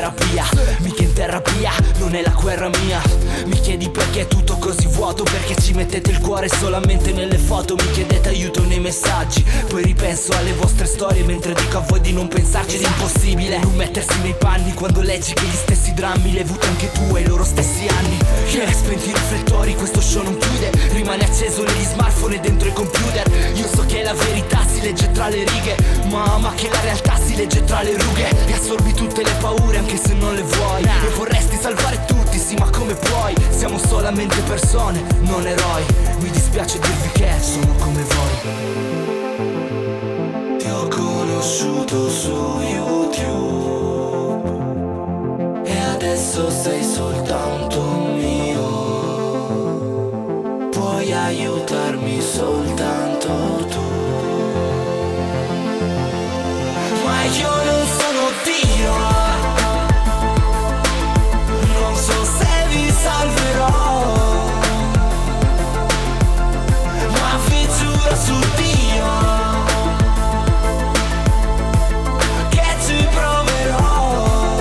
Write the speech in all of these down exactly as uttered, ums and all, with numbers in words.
terapia, mica in terapia, non è la guerra mia. Mi chiedi perché è tutto così vuoto, perché ci mettete il cuore solamente nelle foto. Mi chiedete aiuto nei messaggi, poi ripenso alle vostre storie mentre dico a voi di non pensarci. Ed è impossibile non mettersi nei panni quando leggi che gli stessi drammi li hai avuti anche tu ai loro stessi anni. Yeah, spenti i riflettori, questo show non chiude, rimane acceso negli smartphone e dentro i computer. Io so che la verità si legge tra le righe, ma, ma che la realtà si legge tra le rughe. E assorbi tutte le paure anche se non le vuoi, e vorresti salvare tutti, sì ma come puoi? Siamo solamente persone, non eroi. Mi dispiace dirvi che sono come voi. Ti ho conosciuto su YouTube e adesso sei soltanto mio. Puoi aiutarmi soltanto tu. Ma io non sono Dio, non so se vi salverò, ma vi giuro su Dio che ci proverò,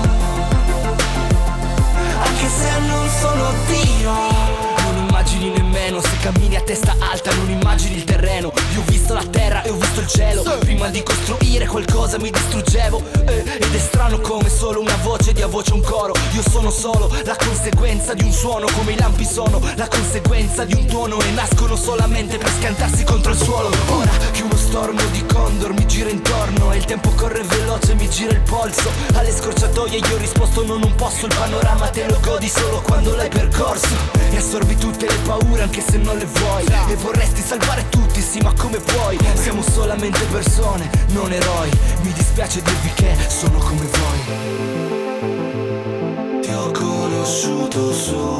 anche se non sono Dio. Non immagini nemmeno se cammini a testa alta, non immagini il terreno. Io ho visto la terra e ho visto il cielo, prima di costruire qualcosa mi distruggevo, eh, ed è strano come solo una voce dia voce a un coro. Io sono solo la conseguenza di un suono, come i lampi sono la conseguenza di un tuono, e nascono solamente per schiantarsi contro il suolo. Ora che uno stormo di condor mi gira intorno e il tempo corre veloce, mi gira il polso. Alle scorciatoie io ho risposto no, non posso, il panorama te lo godi solo quando l'hai percorso. E assorbi tutte le paure anche se non le vuoi, e vorresti salvare tutti, sì ma come puoi? Siamo solamente persone, non eroi. Mi dispiace dirvi che sono come voi. Ti ho conosciuto su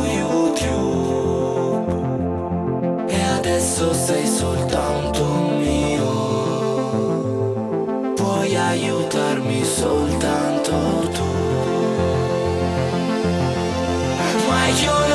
YouTube e adesso sei soltanto mio. Puoi aiutarmi soltanto tu. Ma io